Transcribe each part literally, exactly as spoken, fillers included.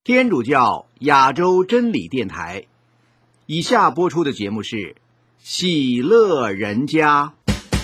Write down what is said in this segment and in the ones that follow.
天主教亚洲真理电台，以下播出的节目是喜乐人家。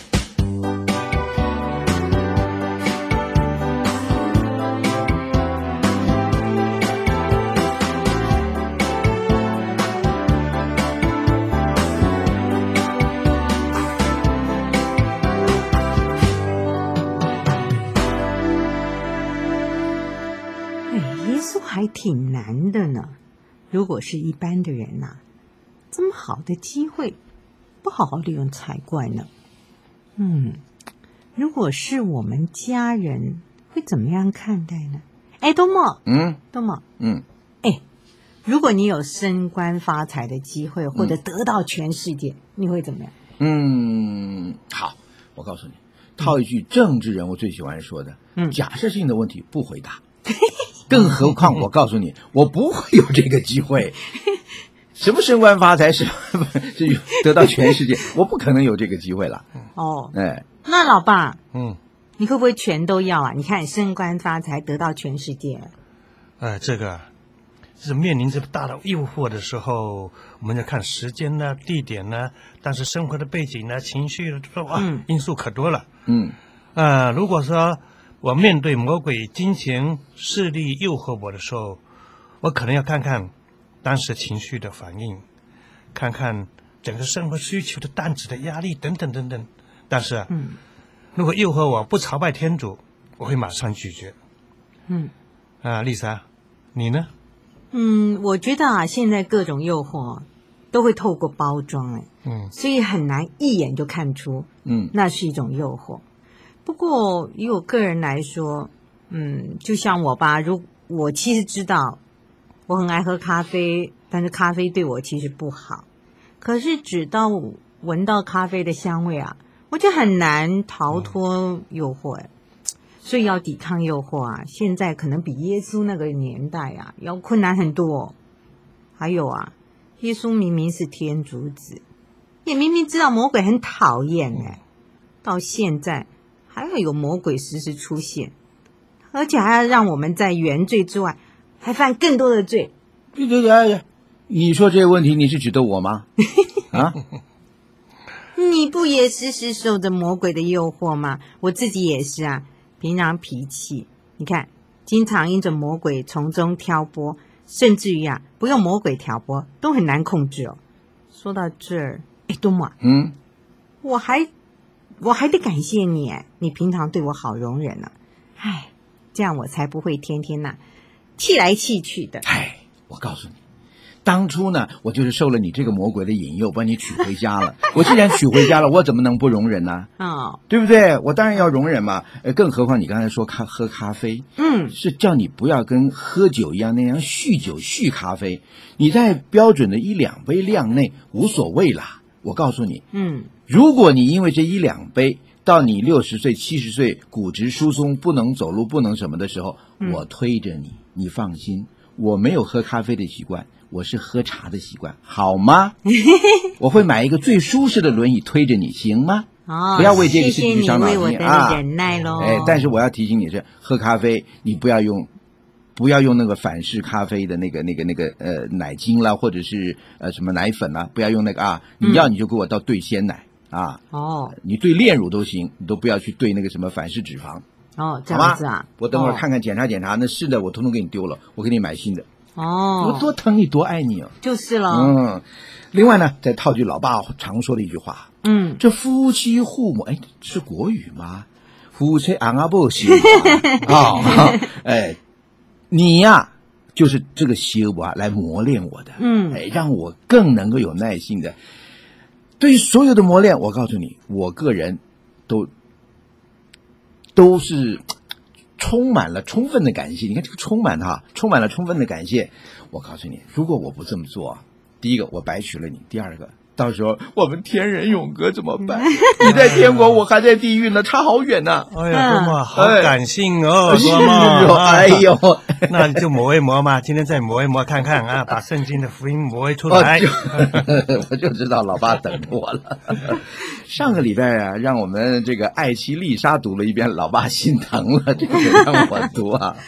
还挺难的呢。如果是一般的人啊，这么好的机会不好好利用才怪呢。嗯，如果是我们家人会怎么样看待呢？哎，多默， 嗯， 多默， 嗯， 哎，如果你有升官发财的机会，或者得到全世界，嗯、你会怎么样？ 嗯，好，我告诉你，套一句政治人物最喜欢说的，嗯，假设性的问题不回答。更何况我告诉你，我不会有这个机会。什么升官发财是得到全世界，我不可能有这个机会了。 哦， 哎， 那老爸， 嗯， 你会不会全都要啊？你看升官发财得到全世界， 呃，这个是面临着大的诱惑的时候，我们要看时间呢、地点呢，但是生活的背景呢、情绪哇、嗯，因素可多了。 嗯， 呃，如果说我面对魔鬼、金钱、势力诱惑我的时候，我可能要看看当时情绪的反应，看看整个生活需求的担子的压力等等等等。但是，嗯，如果诱惑我不朝拜天主，我会马上拒绝。 嗯， 啊，丽莎，你呢？ 嗯，我觉得啊，现在各种诱惑都会透过包装，哎， 嗯， 所以很难一眼就看出， 嗯， 那是一种诱惑。不过以我个人来说，嗯，就像我吧，如我其实知道我很爱喝咖啡，但是咖啡对我其实不好。可是直到闻到咖啡的香味啊，我就很难逃脱诱惑，嗯，所以要抵抗诱惑啊，现在可能比耶稣那个年代啊要困难很多。还有啊，耶稣明明是天主子，也明明知道魔鬼很讨厌哎，到现在还要有魔鬼时时出现，而且还要让我们在原罪之外还犯更多的罪。 对对对，你说这个问题你是指的我吗？啊？ 你不也时时受着魔鬼的诱惑吗？我自己也是啊，平常脾气你看经常因着魔鬼从中挑拨，甚至于啊不用魔鬼挑拨都很难控制哦。说到这儿，哎，多玛， 嗯， 我还我还得感谢你，你平常对我好容忍呢，啊，唉，这样我才不会天天呐，啊，气来气去的。 唉，我告诉你，当初呢，我就是受了你这个魔鬼的引诱，把你娶回家了。我既然娶回家了，我怎么能不容忍呢？ 哦， 对不对？我当然要容忍嘛。呃，更何况你刚才说咖喝咖啡， 嗯， 是叫你不要跟喝酒一样那样酗酒酗咖啡。你在标准的一两杯量内无所谓啦。我告诉你， 嗯。 如果你因为这一两杯到你六十岁七十岁骨质疏松不能走路不能什么的时候，嗯，我推着你，你放心，我没有喝咖啡的习惯，我是喝茶的习惯，好吗？我会买一个最舒适的轮椅推着你，行吗？ 哦， 不要为这个事情伤脑筋。 谢谢你为我的忍耐咯。 啊，哎，但是我要提醒你是，喝咖啡你不要用不要用那个反式咖啡的那个那个那个呃奶精啦，或者是呃什么奶粉啦，不要用那个啊，你要你就给我到兑鲜奶。啊哦， 你兑炼乳都行，你都不要去兑那个什么反式脂肪哦，这样子啊。 我等会儿看看检查检查，那是的我统统给你丢了，我给你买新的。 哦， 我多疼你多爱你啊， 就是了。 嗯，另外呢，再套句老爸常说的一句话， 嗯， 这夫妻互磨，哎，是国语吗？夫妻昂啊不行啊，哎，你呀，啊，就是这个修啊来磨练我的， 嗯， 哎，让我更能够有耐心的。对于所有的磨练，我告诉你，我个人都都是充满了充分的感谢。你看这个充满它，充满了充分的感谢。我告诉你，如果我不这么做，第一个我白娶了你，第二个到时候我们天人永隔怎么办？你在天国，我还在地狱呢，差好远呢。 哎呀，多么好感性哦， 是多么， 哎呦， 那你就磨一磨嘛，今天再磨一磨看看啊，把圣经的福音磨出来。 哦，我就知道老爸等着我了。上个礼拜啊，让我们这个爱妻丽莎读了一遍，老爸心疼了，这个让我读啊。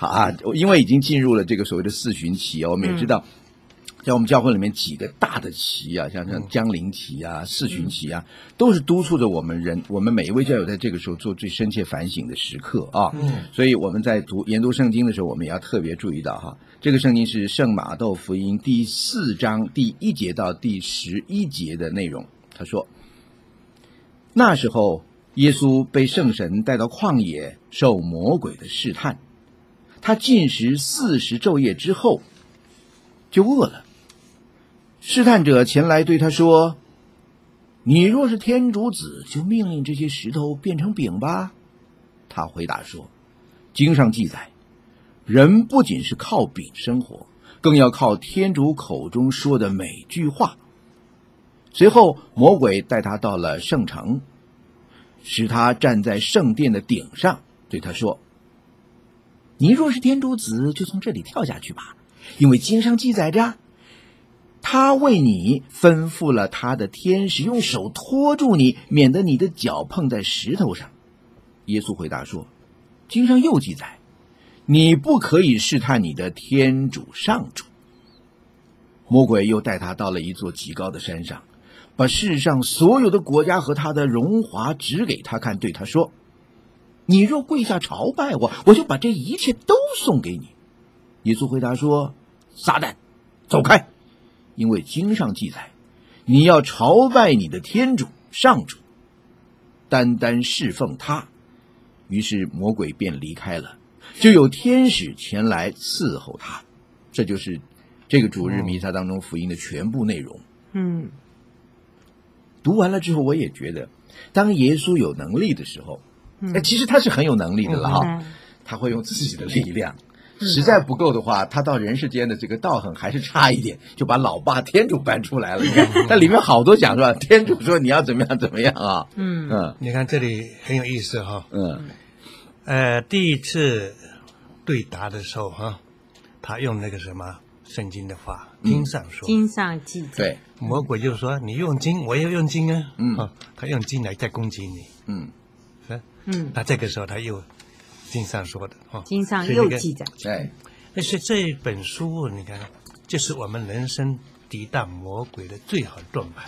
好啊，因为已经进入了这个所谓的四旬期啊，我们也知道。嗯像我们教会里面几个大的期啊，像像将临期啊、四旬期啊，都是督促着我们人，我们每一位教友在这个时候做最深切反省的时刻啊。嗯，所以我们在读研读圣经的时候，我们也要特别注意到哈，这个圣经是圣马窦福音第四章第一节到第十一节的内容。他说，那时候耶稣被圣神带到旷野，受魔鬼的试探，他禁食四十昼夜之后，就饿了。试探者前来对他说，你若是天主子，就命令这些石头变成饼吧。他回答说，经上记载，人不仅是靠饼生活，更要靠天主口中说的每句话。随后魔鬼带他到了圣城，使他站在圣殿的顶上，对他说，你若是天主子，就从这里跳下去吧，因为经上记载着，他为你吩咐了他的天使用手托住你，免得你的脚碰在石头上。耶稣回答说，经上又记载，你不可以试探你的天主上主。魔鬼又带他到了一座极高的山上，把世上所有的国家和他的荣华指给他看，对他说，你若跪下朝拜我，我就把这一切都送给你。耶稣回答说，撒旦，走开，因为经上记载，你要朝拜你的天主上主，单单侍奉他。于是魔鬼便离开了，就有天使前来伺候他。这就是这个主日弥撒当中福音的全部内容。 嗯， 读完了之后，我也觉得，当耶稣有能力的时候，嗯、其实他是很有能力的了哈、嗯，他会用自己的力量。实在不够的话，他到人世间的这个道行还是差一点，就把老爸天主搬出来了。你看，它里面好多讲是吧？天主说你要怎么样怎么样啊？ 嗯嗯，你看这里很有意思哈。 嗯， 呃，第一次对答的时候哈，他用那个什么圣经的话，经上说， 经上记载， 对， 魔鬼就说你用经，我也用经啊。 嗯， 哦、他用经来再攻击你。 嗯， 是， 嗯， 那这个时候他又。经上说的哈， 经上又记载， 对， 那是这本书，你看，就是我们人生抵挡魔鬼的最好盾牌。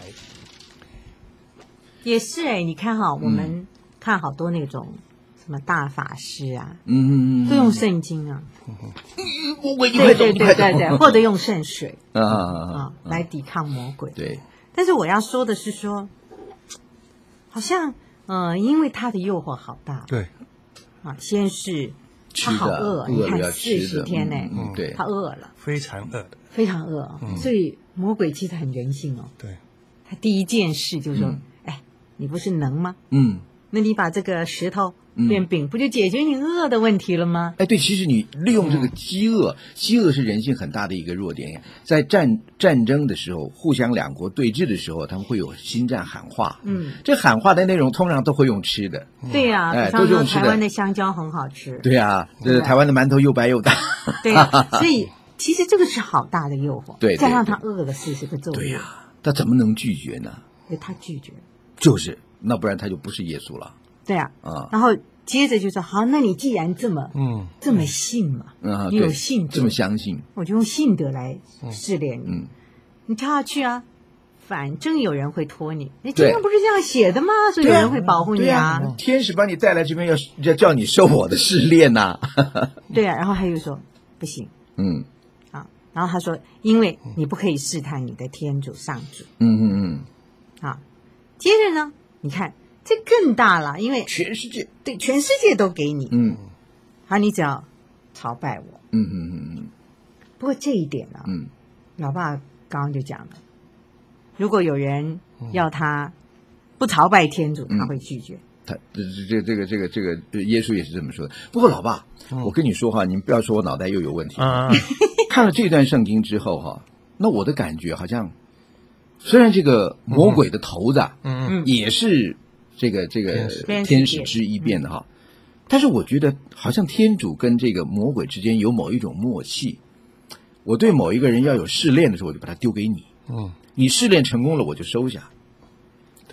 也是哎，你看哈，我们看好多那种什么大法师啊， 嗯， 都用圣经啊， 魔鬼对对对对对，或者用圣水啊啊来抵抗魔鬼。 对， 但是我要说的是说，好像呃，因为他的诱惑好大， 对。 啊，先是他好饿，你看四十天呢， 嗯，对， 他饿了， 非常饿的， 非常饿，嗯、所以魔鬼其实很人性哦。 对， 他第一件事就是说，哎、嗯，你不是能吗？ 嗯， 那你把这个石头变饼，不就解决你饿的问题了吗？ 哎，对，其实你利用这个饥饿，饥饿是人性很大的一个弱点。在战战争的时候，互相两国对峙的时候，他们会有心战喊话。 嗯， 这喊话的内容通常都会用吃的。 对呀、啊， 哎， 比方说台湾的香蕉很好吃。 对呀、啊，这台湾的馒头又白又大。 对呀、啊，所以其实这个是好大的诱惑。 对， 再让他饿了四十个昼夜。 对呀、啊，他怎么能拒绝呢？ 对，他拒绝。 就是，那不然他就不是耶稣了。 对啊， 啊， 然后接着就说好，那你既然这么嗯这么信嘛， 嗯， 你有信德， 这么相信， 我就用信德来试炼你。 嗯， 你跳下去啊，反正有人会拖你。你经上不是这样写的吗？所以有人会保护你啊。 啊天使把你带来这边要要叫你受我的试炼呐、 啊。对啊，然后他又说不行， 嗯， 啊，然后他说，因为你不可以试探你的天主上主。 嗯嗯嗯， 啊，接着呢，你看。这更大了，因为全世界对全世界都给你， 嗯， 好，你只要朝拜我， 嗯嗯嗯嗯。 不过这一点呢、啊， 嗯， 老爸刚刚就讲了，如果有人要他不朝拜天主，嗯、他会拒绝。 他这这这个这个这个耶稣也是这么说的。不过老爸，嗯、我跟你说哈，你不要说我脑袋又有问题。 啊， 看了这段圣经之后哈，那我的感觉好像，虽然这个魔鬼的头子啊， 嗯嗯，也是。这个这个天使之一变的哈，但是我觉得好像天主跟这个魔鬼之间有某一种默契。我对某一个人要有试炼的时候，我就把它丢给你， 嗯， 你试炼成功了，我就收下。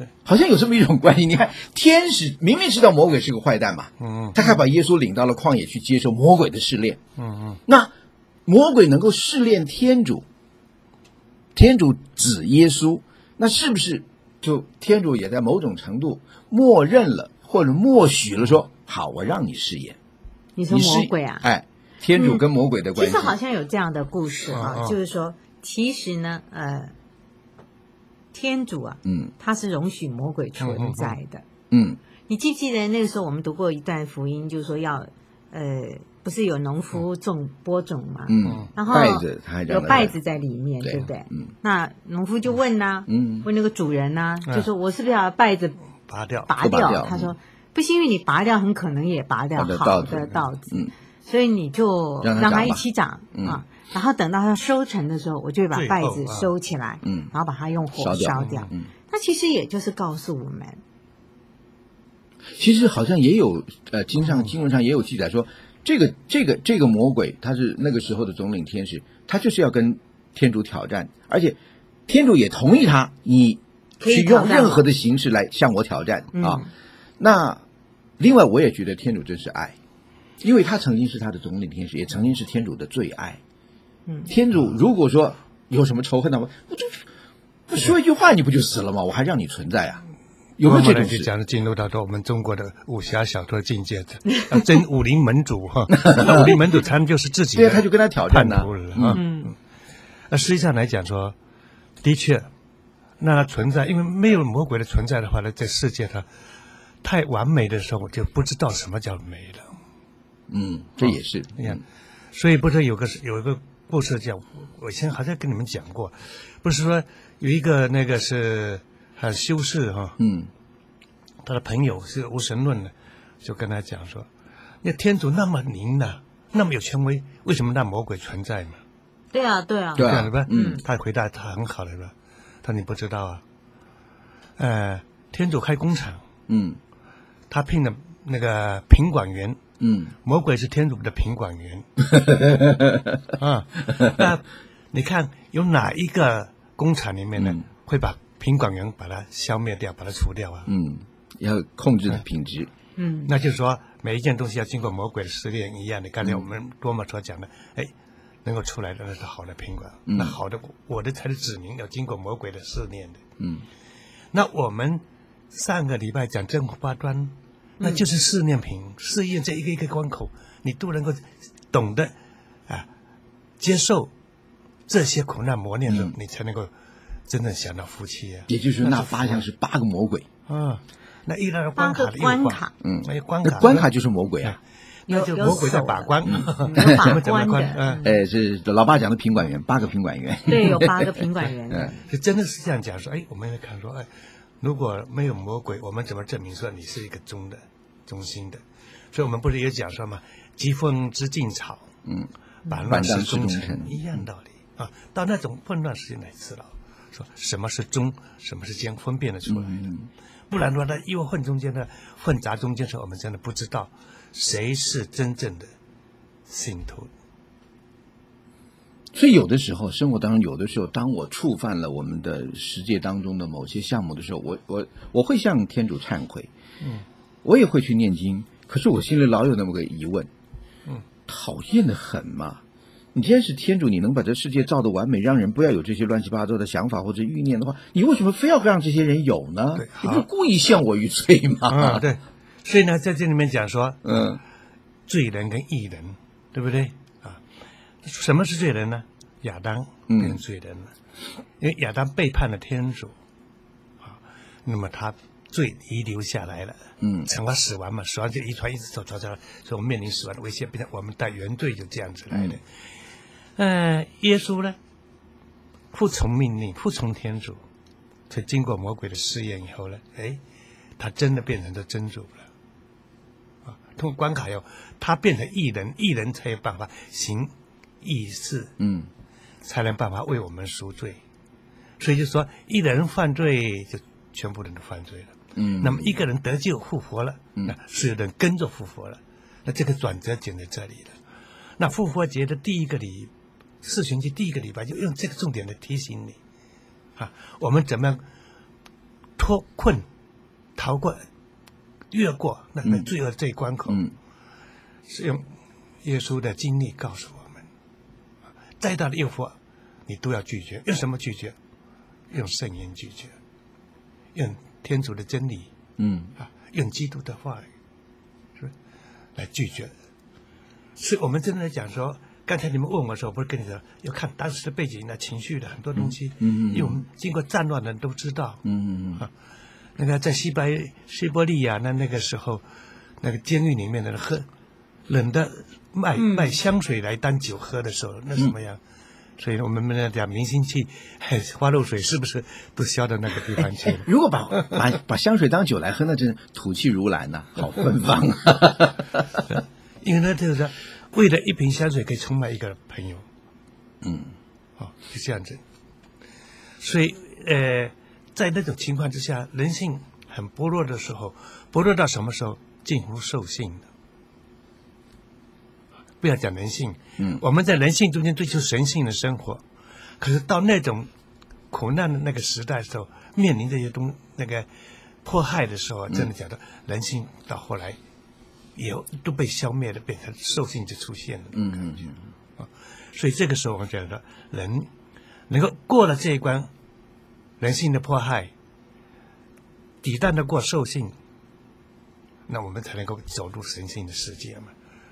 对， 好像有这么一种关系。你看，天使明明知道魔鬼是个坏蛋嘛， 嗯嗯， 他还把耶稣领到了旷野去接受魔鬼的试炼。 嗯嗯， 那魔鬼能够试炼天主，天主指耶稣，那是不是就天主也在某种程度默认了或者默许了说，好，我让你试验。 你说你是魔鬼啊？ 哎，天主跟魔鬼的关系， 其实好像有这样的故事啊， 嗯嗯就是说，其实呢，呃，天主啊， 嗯他是容许魔鬼存在的。 嗯你记不记得那个时候我们读过一段福音，就是说要，呃，不是有农夫种播种吗？ 嗯， 然后拜子他还有拜子在里面，对不对？ 嗯那农夫就问呐、 嗯， 问那个主人呐、 嗯就说我是不是要把拜子拔掉， 拔掉？ 拔掉他说不是，因为你拔掉，很可能也拔掉好的好稻子的稻子， 嗯所以你就让它长吧让它一起长嗯啊。然后等到它收成的时候，我就会把拜子最后啊收起来， 嗯然后把它用火烧掉烧掉。 嗯， 那其实也就是告诉我们， 其实好像也有呃经上经文上也有记载说，这个这个这个魔鬼他是那个时候的总领天使，他就是要跟天主挑战，而且天主也同意他，你可以去用挑战我任何的形式来向我挑战嗯啊。那另外我也觉得天主真是爱，因为他曾经是他的总领天使，也曾经是天主的最爱。 嗯天主如果说有什么仇恨的话，我就不说一句话你不就死了吗？我还让你存在啊？有没有这慢慢种事？ 地就讲进入到我们中国的武侠小说境界的，啊，真武林门主哈，那武林门主他们就是自己对啊， 的他就跟他挑战呢、 叛徒了啊。 嗯那实际上来讲说，的确，那它存在，因为没有魔鬼的存在的话呢，在世界上太完美的时候，就不知道什么叫美了。 嗯，这也是。 你看，所以不是有个有一个故事讲，我以前好像跟你们讲过，不是说有一个那个是很修士哈， 嗯他的朋友是无神论的，就跟他讲说，那天主那么灵呐、那么有权威，为什么让魔鬼存在嘛？ 对啊，对啊， 对啊这样对吧？ 嗯他回答他很好的是吧？他说你不知道啊，呃，天主开工厂， 嗯他聘了那个品管员， 嗯魔鬼是天主的品管员啊。那你看有哪一个工厂里面呢， 嗯会把品管员把它消灭掉，把它除掉啊？ 嗯，要控制的品质。 嗯那就是说每一件东西要经过魔鬼的试炼一样的。刚才我们多么所讲的，哎，能够出来的那是好的品管， 嗯那好的我的才是子民要经过魔鬼的试炼的。 嗯那我们上个礼拜讲真火八端，那就是试验品，试验这一个一个关口，你都能够懂得啊，接受这些苦难磨练的时候， 嗯你才能够真正享到福气啊。 也就是说，那八项是八个魔鬼。 啊，那遇到了八个关卡的诱惑， 关卡， 嗯， 那关卡， 那关卡就是魔鬼啊。 那就魔鬼在把关， 有我把们怎么关的， 嗯， 哎，是老爸讲的品管员，八个品管员。 对，有八个品管员的嗯， 是真的是这样讲说，哎，我们会看说，哎，如果没有魔鬼，我们怎么证明说你是一个中的、中心的？所以我们不是也讲说嘛，疾风知劲草， 嗯， 百乱世忠万臣， 世忠臣一样道理啊。到那种混乱时间来知道，说什么是忠，什么是奸，分辨得出来的。 嗯不然的话，在又混中间的混杂中间的时候，我们真的不知道谁是真正的信徒。 所以有的时候，生活当中有的时候，当我触犯了我们的世界当中的某些项目的时候，我我我会向天主忏悔， 嗯， 我也会去念经，可是我心里老有那么个疑问， 嗯， 讨厌的很嘛。你既然是天主，你能把这世界造得完美，让人不要有这些乱七八糟的想法或者欲念的话，你为什么非要让这些人有呢对？ 你不是故意陷我于罪吗？ 啊，对。所以呢，在这里面讲说， 嗯罪人跟义人，对不对啊？什么是罪人呢？亚当嗯变成罪人了，因为亚当背叛了天主啊，那么他罪遗留下来了， 嗯成了死亡嘛，死亡就遗传一直走走走，所以我们面临死亡的威胁，变成我们带原罪就这样子来的。呃，耶稣呢，服从命令，服从天主，所以经过魔鬼的试验以后呢，哎，他真的变成了真主了。啊，通过关卡以后，他变成义人，义人才有办法行义事， 嗯才能办法为我们赎罪。所以就说，一人犯罪，就全部人都犯罪了。 嗯， 那么一个人得救复活了， 嗯那所有人跟着复活了，那这个转折点在这里了。那复活节的第一个礼，四旬期第一个礼拜，就用这个重点来提醒你，啊，我们怎么样脱困、逃过、越过那那罪恶这一关口， 嗯， 是用耶稣的经历告诉我们，再大的诱惑，你都要拒绝。用什么拒绝？用圣言拒绝，用天主的真理， 嗯啊，用基督的话语，是吧？来拒绝。所以我们真的讲说，刚才你们问我的时候，我不是跟你说要看当时的背景的情绪的很多东西， 嗯嗯嗯因为我们经过战乱的人都知道， 嗯嗯嗯啊，那个在西伯西伯利亚那那个时候，那个监狱里面的人喝冷的卖、 嗯卖香水来当酒喝的时候，那什么样？所以我们那讲明星气，花露水是不是都销到那个地方去了？ 如果把把把香水当酒来喝，那真是吐气如兰呐、好芬芳啊！ 因为呢，就是为了一瓶香水可以出卖一个朋友， 嗯哦，就这样子。所以，呃，在那种情况之下，人性很薄弱的时候，薄弱到什么时候？近乎兽性的。不要讲人性， 嗯我们在人性中间追求神性的生活，可是到那种苦难的那个时代的时候，面临这些东那个迫害的时候，真的讲到人性到后来也都被消灭了，变成兽性就出现了。 嗯嗯嗯， 所以这个时候我们讲的人能够过了这一关，人性的迫害，抵挡得过兽性，那我们才能够走入神性的世界嘛。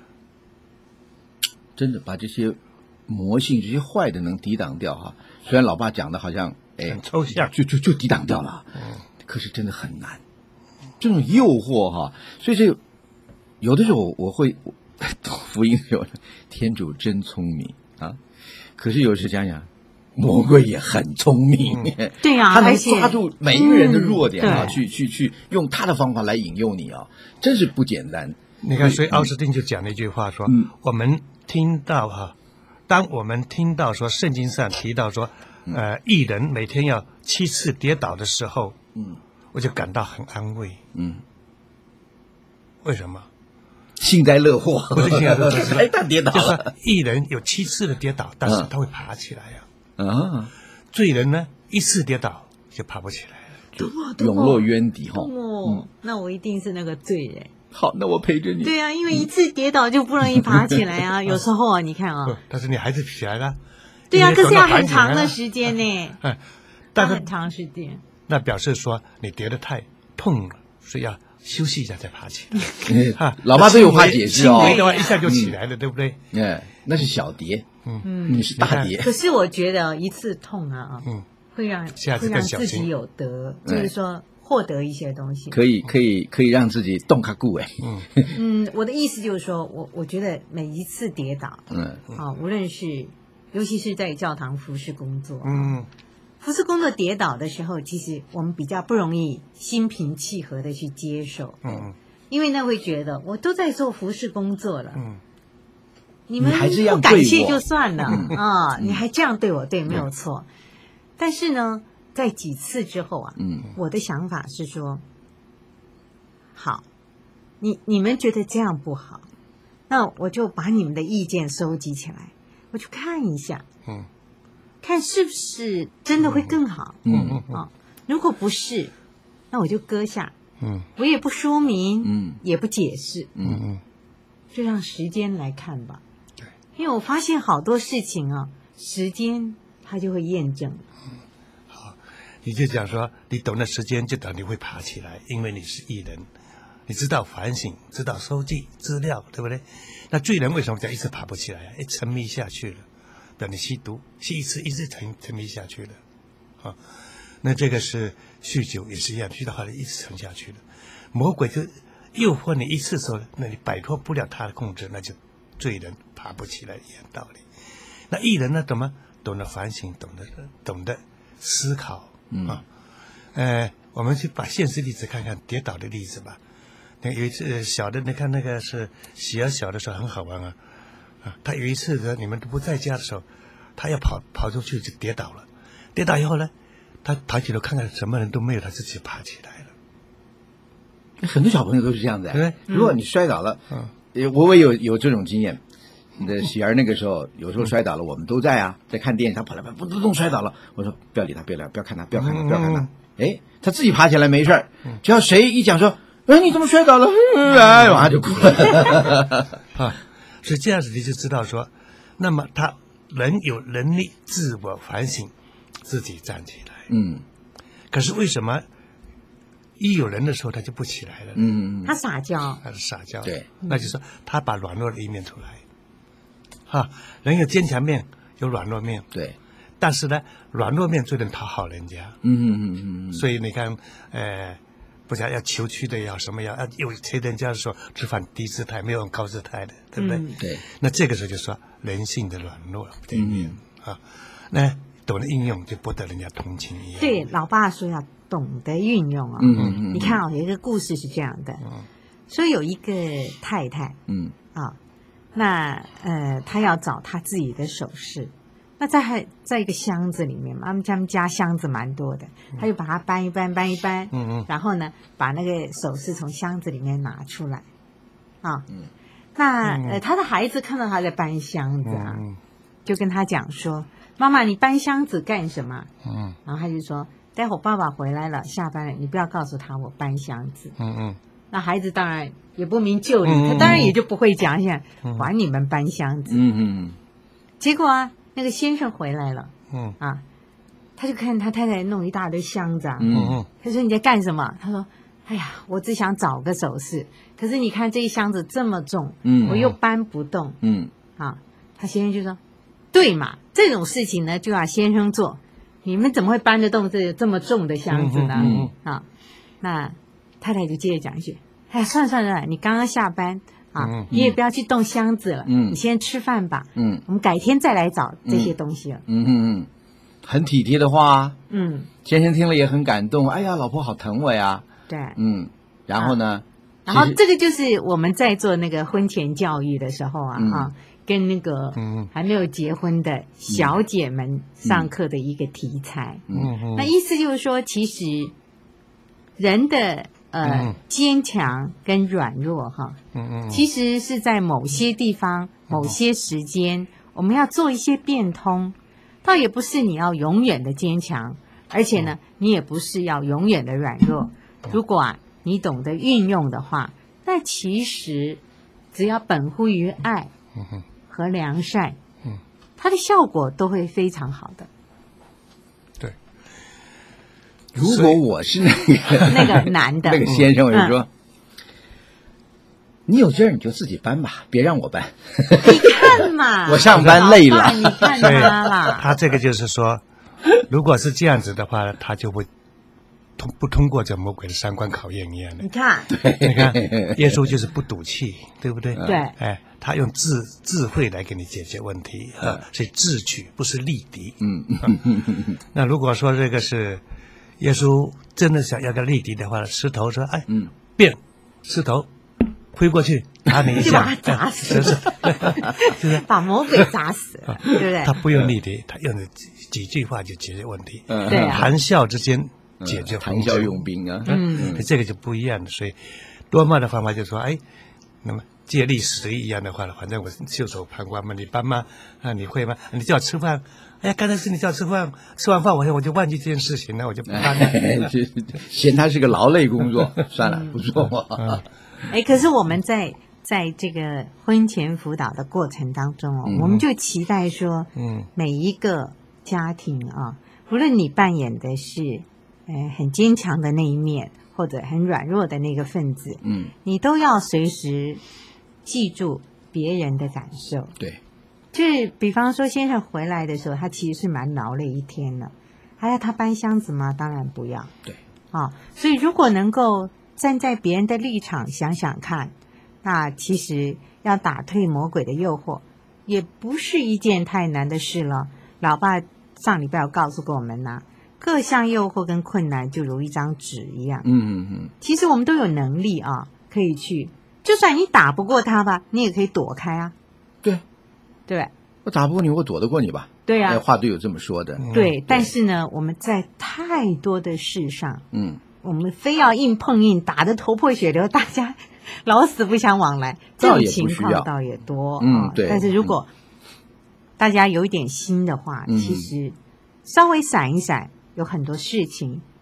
真的把这些魔性、这些坏的能抵挡掉哈。虽然老爸讲的好像哎很抽象就就就抵挡掉了，可是真的很难。这种诱惑哈，所以这有的时候我会读福音有天主真聪明啊，可是有时想想。魔鬼也很聪明， 对呀、啊， 他能而且抓住每一个人的弱点啊， 嗯、 去去去用他的方法来引诱你啊，真是不简单。 你看，所以奥斯汀就讲了一句话说：“ 嗯、 我们听到哈，当我们听到说圣经上提到说，呃，义人每天要七次跌倒的时候， 嗯， 我就感到很安慰。 嗯， 为什么？ 幸灾乐祸， 不是幸灾乐祸， 哎，他跌倒了。 义人有七次的跌倒，但是他会爬起来呀、 啊。啊， 罪人呢，一次跌倒就爬不起来了， 就永落冤底哈。 哦，嗯、那我一定是那个罪人。 好，那我陪着你。 对啊，因为一次跌倒就不容易爬起来啊。有时候啊，你看啊， 但是你还是起来了。 对啊，可是要很长的时间呢。 嗯，但是很长时间。 那表示说你跌得太痛了，所以要休息一下再爬起来。 啊，老爸都有话解释哦。 轻微的话一下就起来了，对不对？ 哎，那是小跌， 嗯， 你是大跌。 可是我觉得一次痛啊， 嗯， 会让下次更小心， 会让自己有得，就是说获得一些东西。 可以，可以，可以让自己动卡固哎。 嗯嗯，我的意思就是说，我我觉得每一次跌倒， 嗯， 啊，无论是尤其是在教堂服侍工作， 嗯。 服侍工作跌倒的时候，其实我们比较不容易心平气和的去接受， 嗯， 因为那会觉得我都在做服侍工作了， 嗯， 你们还这样不感谢就算了嗯啊，你还这样对我，对，没有错。但是呢，在几次之后啊， 嗯， 我的想法是说，好，你你们觉得这样不好，那我就把你们的意见收集起来，我去看一下， 嗯。 看是不是真的会更好， 嗯嗯嗯啊，如果不是，那我就搁下， 嗯， 我也不说明， 嗯， 也不解释， 嗯嗯， 就让时间来看吧。 对， 因为我发现好多事情啊，时间它就会验证。 好，你就讲说，你懂得时间，就等你会爬起来，因为你是艺人，你知道反省，知道收集资料，对不对？那罪人为什么叫一直爬不起来啊？一沉迷下去了。等你吸毒，吸一次一直沉沉迷下去了，啊，那这个是酗酒也是一样，酗到后来一直沉下去了。魔鬼就诱惑你一次的时候，那你摆脱不了他的控制，那就罪人爬不起来一样道理。那艺人呢，懂吗？懂得反省，懂得懂得思考啊。呃，我们去把现实例子看看跌倒的例子吧。那有一次小的，你看那个是喜儿小的时候很好玩啊。啊，他有一次呢，你们都不在家的时候，他要跑跑出去就跌倒了，跌倒以后呢，他抬起头看看什么人都没有，他自己爬起来了。 很多小朋友都是这样子， 对， 如果你摔倒了， 嗯， 我也有有这种经验。你的喜儿那个时候有时候摔倒了，我们都在啊，在看电视，他跑来跑，不动摔倒了，我说不要理他，不要理他，不要看他，不要看他，不要看他， 哎，他自己爬起来没事儿，只要谁一讲说，哎，你怎么摔倒了？哎，马上就哭了。 啊，所以这样子你就知道说，那么他人有能力自我反省，自己站起来。 嗯可是为什么一有人的时候他就不起来了呢？ 嗯， 他撒娇， 他是撒娇， 对， 那就是说他把软弱的一面出来。哈，人有坚强面，有软弱面， 对， 但是呢，软弱面最能讨好人家。 嗯嗯嗯嗯， 所以你看，呃，不讲要求屈的要什么要，要有些人家说吃饭低姿态，没有高姿态的，对不对？ 嗯对， 那这个时候就说人性的软弱这一面、啊，那懂得应用就博得人家同情一样。 对，老爸说要懂得运用哦。 嗯嗯嗯， 你看哦，有一个故事是这样的，说有一个太太嗯啊，那呃，她要找她自己的首饰，那在在一个箱子里面嘛，他们他们家箱子蛮多的，她就把它搬一搬，搬一搬， 嗯嗯然后呢，把那个首饰从箱子里面拿出来，啊， 嗯那嗯呃，他的孩子看到他在搬箱子啊， 嗯就跟他讲说：“妈妈，你搬箱子干什么？” 嗯然后他就说：“待会儿爸爸回来了，下班了，你不要告诉他我搬箱子。 嗯嗯” 那孩子当然也不明就里， 嗯他当然也就不会讲，想管你们搬箱子。 嗯嗯结果啊，那个先生回来了嗯啊，他就看他太太弄一大堆箱子啊， 嗯嗯他说：“你在干什么？”他说：“哎呀，我只想找个首饰，可是你看这一箱子这么重， 嗯我又搬不动。” 嗯啊，他先生就说：“对嘛，这种事情呢就要先生做，你们怎么会搬得动这这么重的箱子呢？” 嗯啊，那太太就接着讲一句：“哎，算了算了，你刚刚下班啊， 嗯你也不要去动箱子了， 嗯你先吃饭吧， 嗯我们改天再来找这些东西了。 嗯嗯，很体贴的话， 嗯， 先生听了也很感动。哎呀，老婆好疼我呀。 对。 嗯，然后呢？ 然后其实这个就是我们在做那个婚前教育的时候啊， 嗯啊，跟那个嗯还没有结婚的小姐们上课的一个题材。 嗯嗯， 那意思就是说，其实人的呃、 嗯坚强跟软弱哈， 嗯嗯其实是在某些地方、某些时间，我们要做一些变通。倒也不是你要永远的坚强，而且呢，你也不是要永远的软弱。如果啊，你懂得运用的话，那其实只要本乎于爱嗯哼和良善， 嗯， 它的效果都会非常好的。 对， 如果我是那个那个男的那个先生，我就嗯说，你有劲儿你就自己搬吧，别让我搬。 你看嘛， 我上班累了老爸你看所以他啦， 他这个就是说，如果是这样子的话，他就会通不通过这魔鬼的三观考验一样的你。看， 你看，耶稣就是不赌气，对不对？ 对哎，他用智智慧来给你解决问题啊，是智取，不是力敌。 嗯那如果说这个是耶稣真的想要个力敌的话，石头说：“哎， 嗯变石头挥过去打你一就把下他，砸死是不是？是不是？ 把魔鬼砸死了，对不对他？不用力敌，他用的几几句话就解决问题， 嗯对啊谈笑之间解决谈笑用兵啊。 嗯这个就不一样的。所以多么的方法就说，哎，那么借力使力一样的话呢，反正我袖手旁观嘛，你搬吗？啊，你会吗？你叫我吃饭，哎呀，刚才是你叫我吃饭，吃完饭我我就忘记这件事情了，我就不搬了。 哎这这嫌他是个劳累工作，算了，不做嘛。 哎，可是我们在在这个婚前辅导的过程当中哦， 嗯我们就期待说， 嗯每一个家庭啊，无论你扮演的是呃很坚强的那一面，或者很软弱的那个分子， 嗯， 你都要随时记住别人的感受。 对， 就是比方说，先生回来的时候，他其实是蛮劳累一天的，还要他搬箱子吗？当然不要。 对， 啊，所以如果能够站在别人的立场想想看，那其实要打退魔鬼的诱惑，也不是一件太难的事了。老爸上礼拜有告诉过我们呐、各项诱惑跟困难就如一张纸一样， 嗯嗯嗯， 其实我们都有能力啊，可以去，就算你打不过他吧，你也可以躲开啊， 对， 对我打不过你，我躲得过你吧？ 对啊哎，，话都有这么说的。 对。但是呢，我们在太多的事上， 嗯， 我们非要硬碰硬，打得头破血流，大家老死不相往来，这倒种情也不需要况倒也多。啊嗯对但是如果大家有一点心的话， 嗯其实稍微闪一闪，有很多事情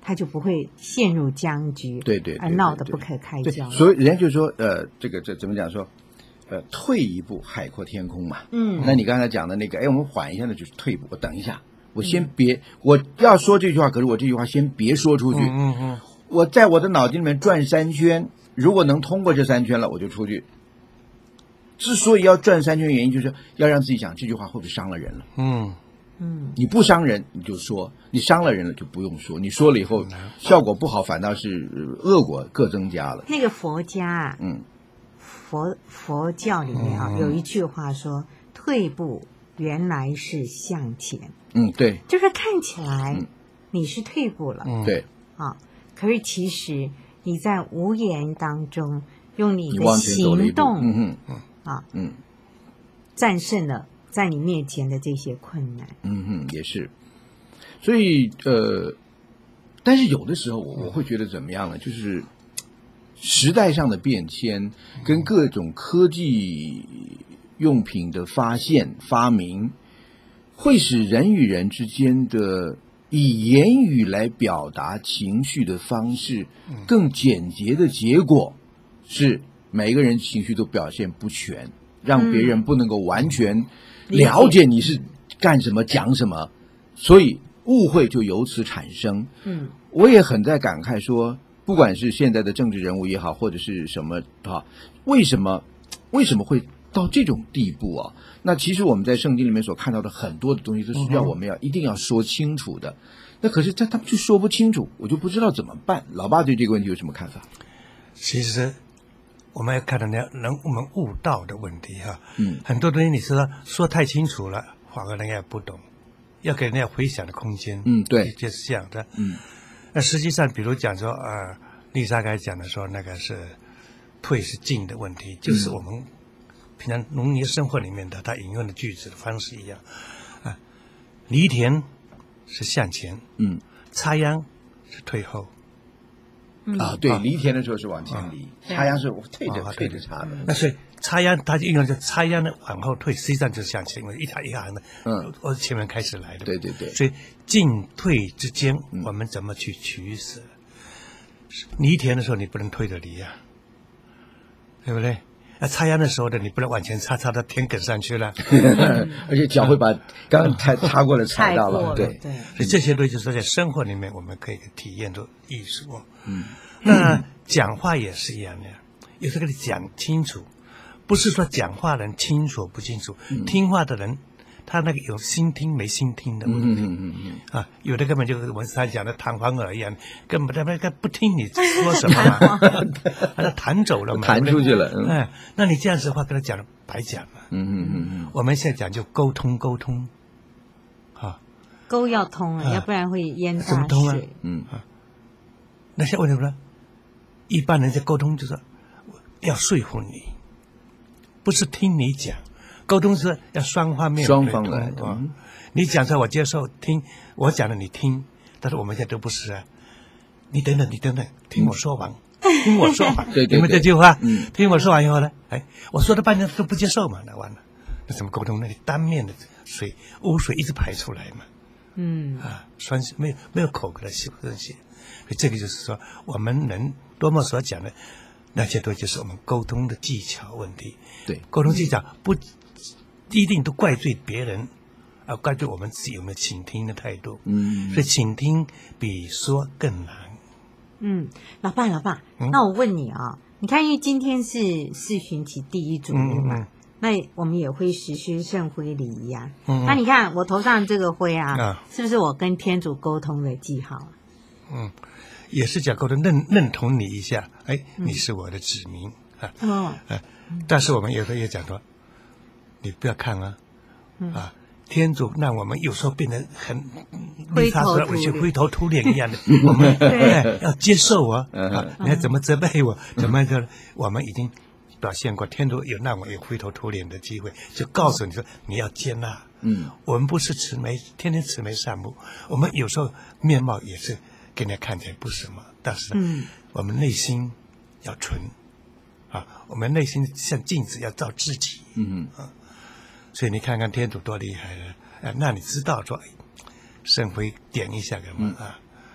他就不会陷入僵局， 对对对对而闹得不可开对， 交。 所以人家就说，呃，这个这怎么讲说，呃，退一步海阔天空嘛。 嗯， 那你刚才讲的那个，哎，我们缓一下呢，就是退一步，我等一下，我先别，嗯、我要说这句话，可是我这句话先别说出去。 嗯嗯嗯， 我在我的脑筋里面转三圈，如果能通过这三圈了，我就出去。之所以要转三圈，原因就是要让自己想这句话会不会伤了人了。 嗯嗯， 你不伤人你就说，你伤了人了就不用说。你说了以后效果不好，反倒是恶果各增加了。 那个佛家啊， 嗯， 佛佛教里面啊、嗯、有一句话说：“退步原来是向前。” 嗯，对， 就是看起来你是退步了， 嗯，对啊，可是其实你在无言当中用你的你往前走了一步行动， 嗯嗯啊， 嗯， 战胜了在你面前的这些困难。 嗯哼，也是。所以呃，但是有的时候我我会觉得怎么样呢？就是时代上的变迁跟各种科技用品的发现发明，会使人与人之间的以言语来表达情绪的方式更简洁的结果是每个人情绪都表现不全，让别人不能够完全了解你是干什么讲什么，所以误会就由此产生。 嗯， 我也很在感慨说，不管是现在的政治人物也好，或者是什么啊，为什么为什么会到这种地步啊？那其实我们在圣经里面所看到的很多的东西，都是要我们要一定要说清楚的。那可是他他们就说不清楚，我就不知道怎么办。老爸对这个问题有什么看法？ 其实我们要看到那人我们悟道的问题哈， 嗯， 很多东西你说说太清楚了，反而人家也不懂，要给人家回想的空间。 嗯，对， 就是这样的。 嗯， 那实际上，比如讲说啊，丽莎刚才讲的说那个是退是进的问题，就是我们平常农业生活里面的他引用的句子的方式一样啊，犁田是向前， 嗯， 插秧是退后。 啊，对，犁田的时候是往前犁，插秧是退着退着插的。 那所以插秧，它就应用就插秧的往后退，实际上就是向前，因为一行一行的， 嗯， 我是前面开始来的。 对对对。 所以进退之间，我们怎么去取舍？犁田的时候你不能推着犁啊，对不对？那插秧的时候呢，你不能往前插，插到田埂上去了， 而且脚会把刚刚才插过的踩到了。对对， 所以这些东西就是在生活里面我们可以体验的艺术哦。 嗯， 那讲话也是一样的，有时候给你讲清楚，不是说讲话人清楚不清楚， 嗯、 听话的人他那个有心听没心听的问题。 嗯嗯嗯啊，有的根本就是我们才讲的弹簧耳一样，根本他们不听你说什么嘛，他就弹走了嘛， 弹出去了。 嗯，哎，那你这样子的话跟他讲了白讲了。 嗯嗯嗯嗯， 我们现在讲究沟通沟通，啊， 沟要通啊，要不然会淹大通啊。 水。 嗯啊，那像为什么呢？一般人在沟通就是要说服你，不是听你讲。沟通是要双方面双方来的、嗯、你讲出来我接受，听我讲的你听，但是我们现在都不是啊。你等等，你等等，听我说完，嗯、听我说完， 对对对， 你们这句话， 嗯， 听我说完以后呢，哎，我说了半天都不接受嘛，那完了，那怎么沟通？那你单面的水污水一直排出来嘛， 嗯啊，酸没有没有口格的西东西，所以这个就是说，我们人多么所讲的那些都就是我们沟通的技巧问题。 对， 沟通技巧不一定都怪罪别人，啊，怪罪我们自己有没有倾听的态度。 嗯， 所以倾听比说更难。 嗯，老爸，老爸， 嗯、 那我问你啊，你看，因为今天是四旬期第一主日嘛，嗯嗯那我们也会实施圣灰礼仪啊。嗯嗯那你看我头上这个灰啊，啊是不是我跟天主沟通的记号？ 嗯，也是讲沟通，认认同你一下，哎，你是我的子民、嗯、啊。哦，哎、嗯，但是我们有时候也讲说。你不要看啊，嗯、啊！天主让我们有时候变得很灰头土脸，灰头土脸一样的。我们、哎、要接受啊！啊，你看怎么责备我？嗯、怎么的？我们已经表现过，天主有让我有灰头土脸的机会，就告诉你说你要接纳。 嗯， 我们不是慈眉，天天慈眉善目，我们有时候面貌也是给人家看起来不什么，但是我们内心要纯啊，我们内心像镜子要照自己。 嗯啊。所以你看看天主多厉害了，啊，那你知道说，圣灰点一下干嘛、嗯、啊？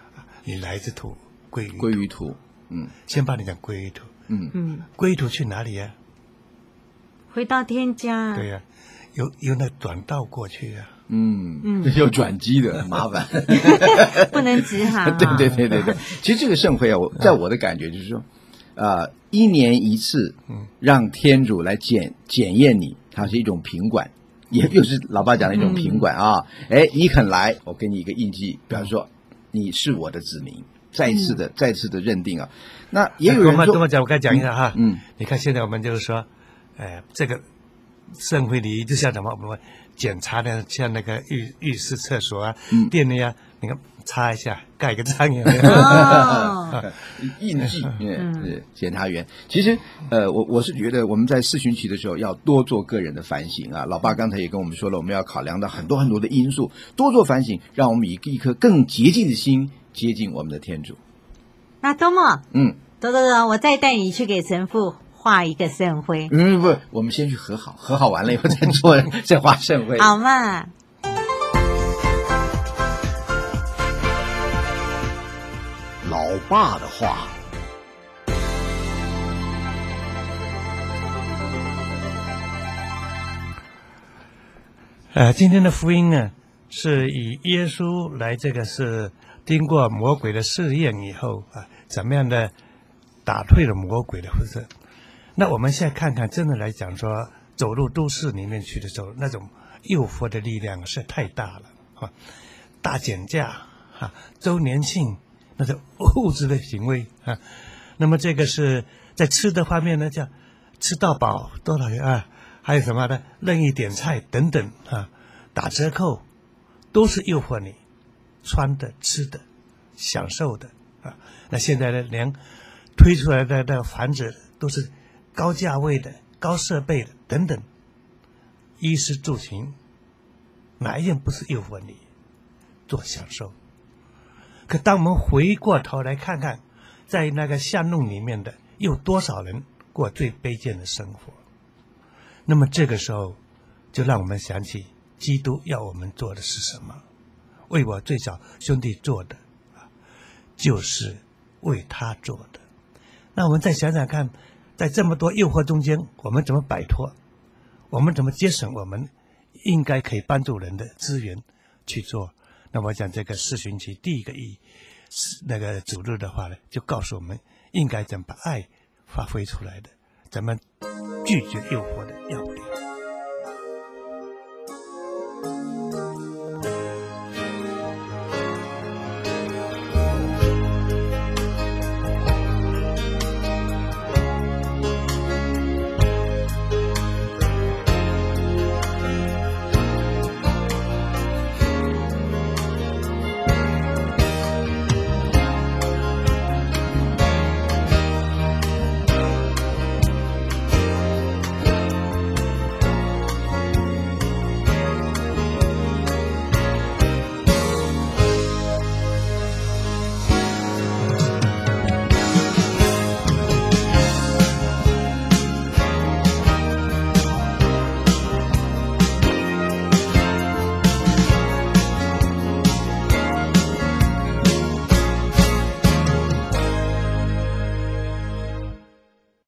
你来自土，归于归于土，嗯先把你讲归于土， 嗯嗯， 归于土去哪里呀、 回到天家。 对呀、有有那转道过去呀、 嗯嗯有转机的，很麻烦。 不能直航、啊。 对对对对对，其实这个盛会啊，我在我的感觉就是说，呃，一年一次， 嗯， 让天主来检检验你，它是一种品管，也就是老爸讲的一种品管啊。哎，你肯来，我给你一个印记，表示说你是我的子民，再一次的、再次的认定啊。那也有人说， 跟我讲，我该讲一下哈。 嗯， 你看现在我们就是说，呃，这个盛会礼仪就像什么，我们检查的像那个浴浴室、厕所啊、 嗯店里啊，你看擦一下，盖个章有没有？ 哦， 印记， 嗯嗯，是检察员。其实，呃，我我是觉得我们在四旬期的时候要多做个人的反省啊。老爸刚才也跟我们说了，我们要考量到很多很多的因素，多做反省，让我们以一颗更洁净的心接近我们的天主。 那多么， 嗯走走走，我再带你去给神父画一个圣徽， 嗯，不，我们先去和好，和好完了以后再做再画圣徽。 好嘛？ 老爸的话。 呃，今天的福音呢，是以耶稣来这个是经过魔鬼的试验以后啊，怎么样的打退了魔鬼的或者。那我们现在看看，真的来讲说，走入都市里面去的时候，那种诱惑的力量是太大了啊！大减价啊，周年庆那种物质的行为啊，那么这个是在吃的方面呢，叫吃到饱多少元啊？还有什么呢？任意点菜等等啊，打折扣，都是诱惑你穿的、吃的、享受的啊。那现在呢，连推出来的那个房子都是高价位的、高设备的等等，衣食住行，哪一样不是诱惑你做享受？可当我们回过头来看看，在那个巷弄里面的，有多少人过最卑贱的生活？那么这个时候，就让我们想起基督要我们做的是什么？为我最小兄弟做的，就是为他做的。那我们再想想看，在这么多诱惑中间，我们怎么摆脱？我们怎么节省我们应该可以帮助人的资源去做？那我讲这个四旬期第一个意义，那个主日的话呢，就告诉我们应该怎么把爱发挥出来的，怎么拒绝诱惑的要点。